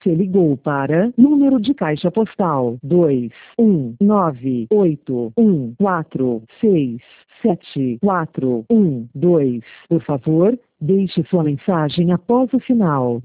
Você ligou para número de caixa postal 21981467412. Por favor, deixe sua mensagem após o sinal.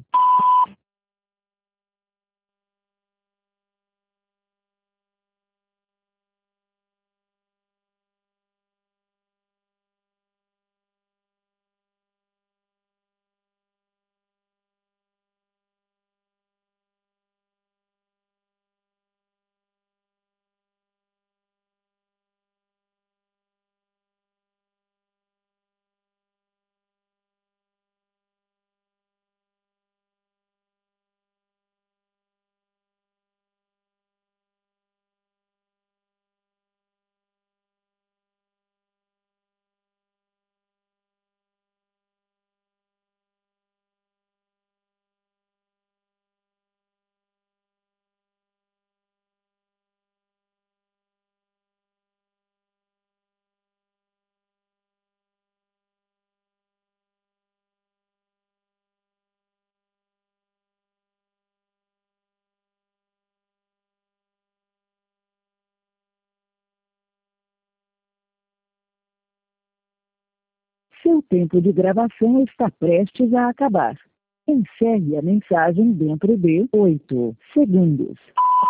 Seu tempo de gravação está prestes a acabar. Encerre a mensagem dentro de 8 segundos.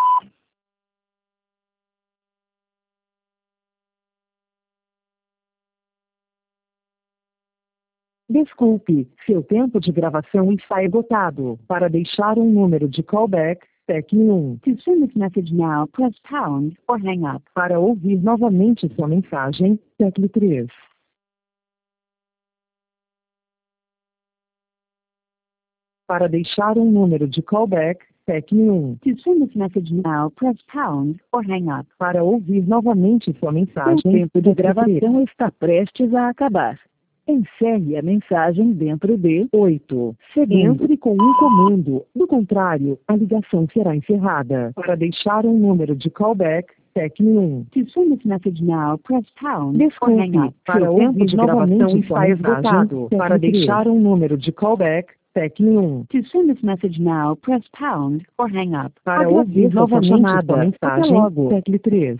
Desculpe, seu tempo de gravação está esgotado. Para deixar um número de callback, tecle 1. To send this message now, press pound or hang up. Para ouvir novamente sua mensagem, tecle 3. Para deixar um número de callback, tecle 1. To send this message now, press pound or hang up. Para ouvir novamente sua mensagem, seu tempo de gravação está prestes a acabar. Encerre a mensagem dentro de 8 segundos. Entre com um comando. Do contrário, a ligação será encerrada. Para deixar um número de callback, tecle 1. To send this message now, press pound or hang up. Para ouvir novamente está esgotado. Para deixar um número de callback, tecle 1. To send this message now, press pound or hang up. Para ouvir novamente sua mensagem, tecle 3.